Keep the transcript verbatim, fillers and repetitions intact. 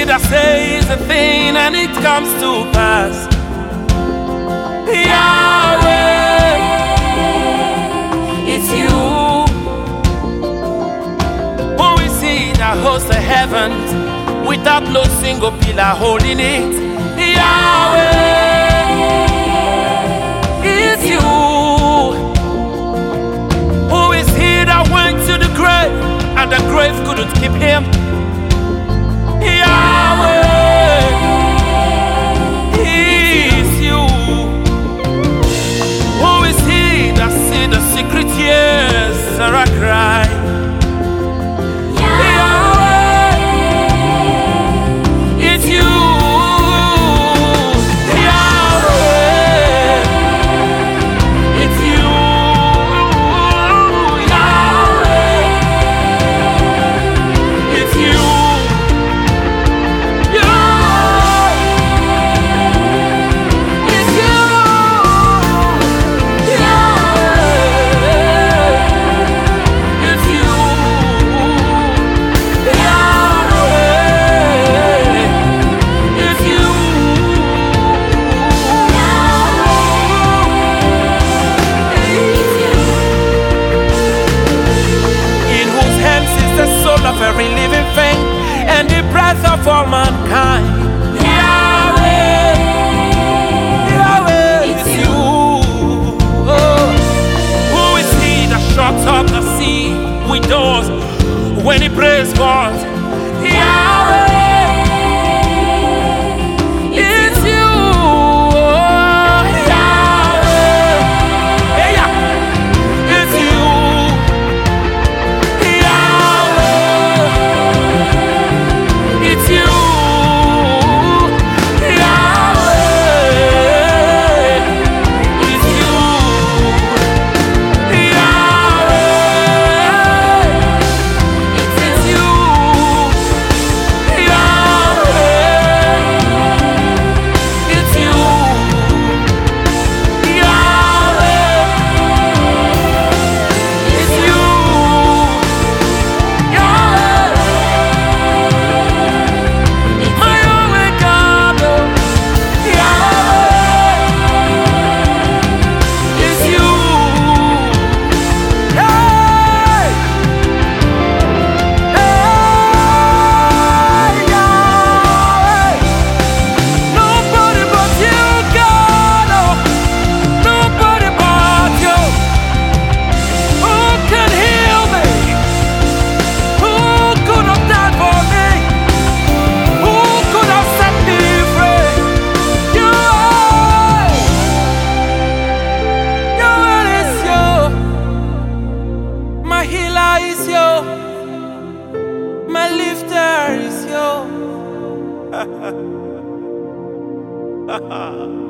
he that says a thing and it comes to pass? Yahweh, it's you. Who is he that holds the heavens without no single pillar holding it? Yahweh, it's you. Who is he that went to the grave and the grave couldn't keep him? Yahweh, it's you. Who is he that sees the secret tears that I cry? Every living thing and the breath of all mankind. Yahweh, Yahweh, it's you. Oh, who is he that shuts up the sea with doors when he prays forth? Yahweh, it's you. Oh, Yahweh, hey, yeah. It's you. My healer is you, my lifter is you.